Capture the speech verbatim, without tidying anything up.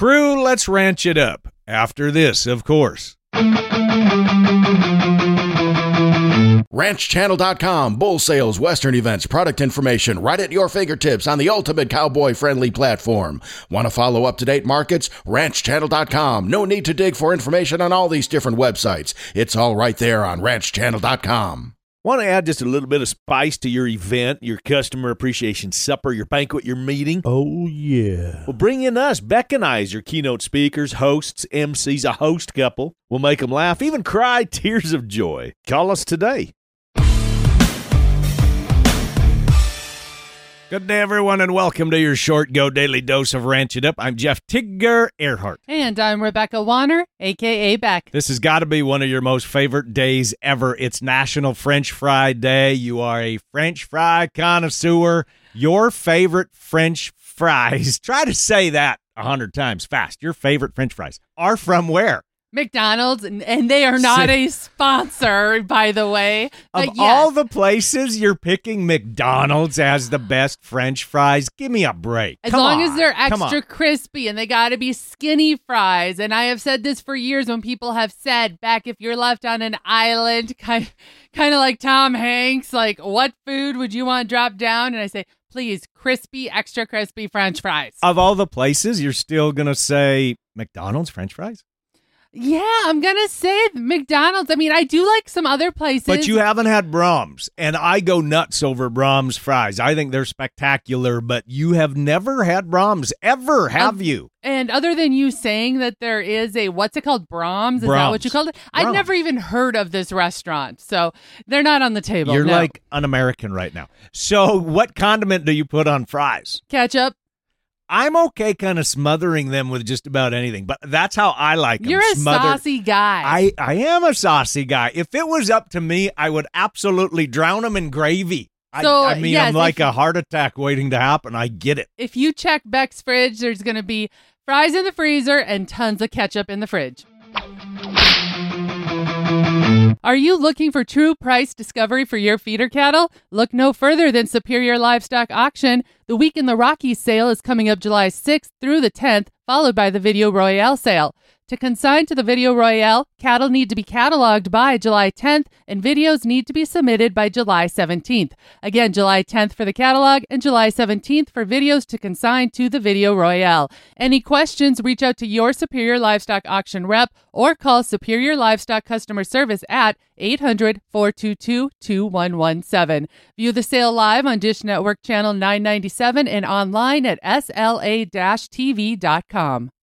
Crew, let's ranch it up. After this, of course. ranch channel dot com, bull sales, western events, product information, right at your fingertips on the ultimate cowboy-friendly platform. Want to follow up-to-date markets? ranch channel dot com. No need to dig for information on all these different websites. It's all right there on ranch channel dot com. Want to add just a little bit of spice to your event, your customer appreciation supper, your banquet, your meeting? Oh, yeah. Well, bring in us, Beck and I, as your keynote speakers, hosts, M Cs, a host couple. We'll make them laugh, even cry tears of joy. Call us today. Good day, everyone, and welcome to your short Go Daily Dose of Ranch It Up. I'm Jeff Tigger Earhart. And I'm Rebecca Warner, a k a. Beck. This has got to be one of your most favorite days ever. It's National French Fry Day. You are a French fry connoisseur. Your favorite French fries, try to say that a hundred times fast. Your favorite French fries are from where? McDonald's, and, and they are not a sponsor, by the way. Of But yes. all the places, you're picking McDonald's as the best French fries. Give me a break. As Come long on. as they're Come extra on. crispy and they got to be skinny fries. And I have said this for years when people have said, back if you're left on an island, kind, kind of like Tom Hanks, like, what food would you want dropped down? And I say, please, crispy, extra crispy French fries. Of all the places, you're still going to say McDonald's French fries? Yeah, I'm going to say McDonald's. I mean, I do like some other places. But you haven't had Brahms, and I go nuts over Brahms fries. I think they're spectacular, but you have never had Brahms, ever, have Um, you? And other than you saying that there is a, what's it called, Brahms? Is that Brahms. what you called it? I've Brahms. never even heard of this restaurant, so they're not on the table. You're no. like un-American right now. So what condiment do you put on fries? Ketchup. I'm okay kind of smothering them with just about anything, but that's how I like them. You're a smothered. saucy guy. I, I am a saucy guy. If it was up to me, I would absolutely drown them in gravy. So, I, I mean, yes, I'm like if- a heart attack waiting to happen. I get it. If you check Beck's fridge, there's going to be fries in the freezer and tons of ketchup in the fridge. Are you looking for true price discovery for your feeder cattle? Look no further than Superior Livestock Auction. The Week in the Rockies sale is coming up July sixth through the tenth, followed by the Video Royale sale. To consign to the Video Royale, cattle need to be cataloged by July tenth, and videos need to be submitted by July seventeenth. Again, July tenth for the catalog and July seventeenth for videos to consign to the Video Royale. Any questions, reach out to your Superior Livestock Auction rep or call Superior Livestock Customer Service at eight hundred, four two two, two one one seven. View the sale live on Dish Network Channel nine ninety-seven and online at S L A T V dot com.